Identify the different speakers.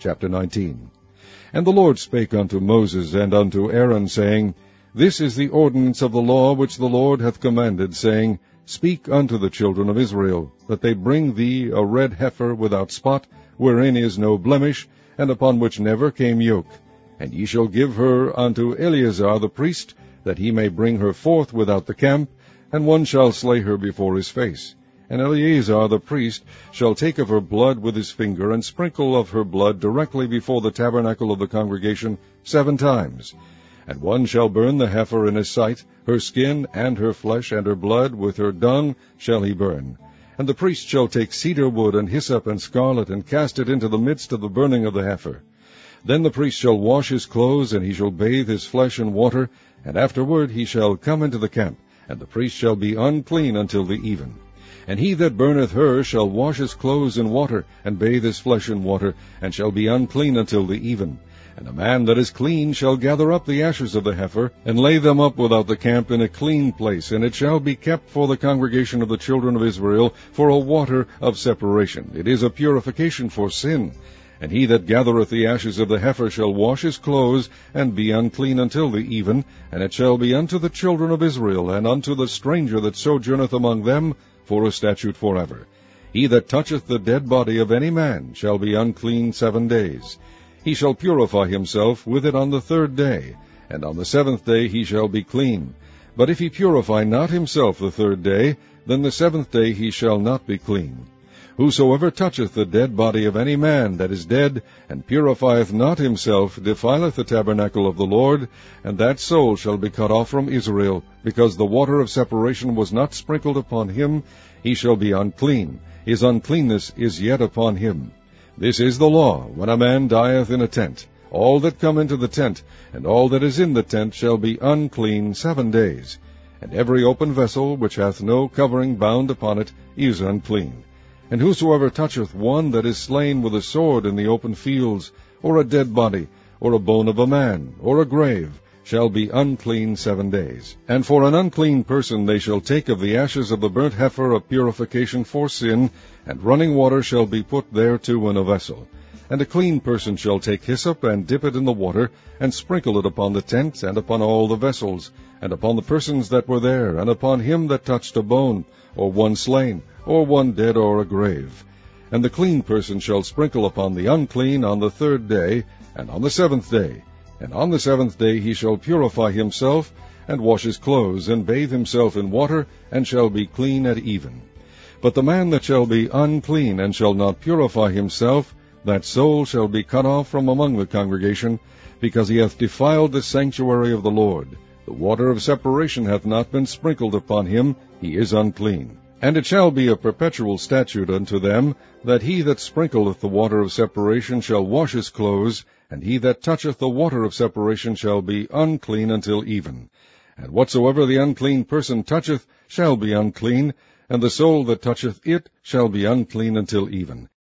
Speaker 1: Chapter 19. And the Lord spake unto Moses and unto Aaron, saying, This is the ordinance of the law which the Lord hath commanded, saying, Speak unto the children of Israel, that they bring thee a red heifer without spot, wherein is no blemish, and upon which never came yoke. And ye shall give her unto Eleazar the priest, that he may bring her forth without the camp, and one shall slay her before his face. And Eleazar the priest shall take of her blood with his finger, and sprinkle of her blood directly before the tabernacle of the congregation 7 times. And one shall burn the heifer in his sight, her skin, and her flesh, and her blood, with her dung shall he burn. And the priest shall take cedar wood, and hyssop, and scarlet, and cast it into the midst of the burning of the heifer. Then the priest shall wash his clothes, and he shall bathe his flesh in water, and afterward he shall come into the camp, and the priest shall be unclean until the even. And he that burneth her shall wash his clothes in water, and bathe his flesh in water, and shall be unclean until the even. And a man that is clean shall gather up the ashes of the heifer, and lay them up without the camp in a clean place, and it shall be kept for the congregation of the children of Israel for a water of separation. It is a purification for sin. And he that gathereth the ashes of the heifer shall wash his clothes, and be unclean until the even, and it shall be unto the children of Israel, and unto the stranger that sojourneth among them, for a statute forever. He that toucheth the dead body of any man shall be unclean 7 days. He shall purify himself with it on the 3rd day, and on the 7th day he shall be clean. But if he purify not himself the 3rd day, then the 7th day he shall not be clean. Whosoever toucheth the dead body of any man that is dead, and purifieth not himself, defileth the tabernacle of the Lord, and that soul shall be cut off from Israel, because the water of separation was not sprinkled upon him. He shall be unclean. His uncleanness is yet upon him. This is the law, when a man dieth in a tent. All that come into the tent, and all that is in the tent, shall be unclean 7 days. And every open vessel, which hath no covering bound upon it, is unclean. And whosoever toucheth one that is slain with a sword in the open fields, or a dead body, or a bone of a man, or a grave, shall be unclean 7 days. And for an unclean person they shall take of the ashes of the burnt heifer a purification for sin, and running water shall be put thereto in a vessel. And a clean person shall take hyssop, and dip it in the water, and sprinkle it upon the tent, and upon all the vessels, and upon the persons that were there, and upon him that touched a bone, or one slain, or one dead, or a grave. And the clean person shall sprinkle upon the unclean on the 3rd day, and on the 7th day. And on the 7th day he shall purify himself, and wash his clothes, and bathe himself in water, and shall be clean at even. But the man that shall be unclean, and shall not purify himself, that soul shall be cut off from among the congregation, because he hath defiled the sanctuary of the Lord. The water of separation hath not been sprinkled upon him, he is unclean. And it shall be a perpetual statute unto them, that he that sprinkleth the water of separation shall wash his clothes, and he that toucheth the water of separation shall be unclean until even. And whatsoever the unclean person toucheth shall be unclean, and the soul that toucheth it shall be unclean until even.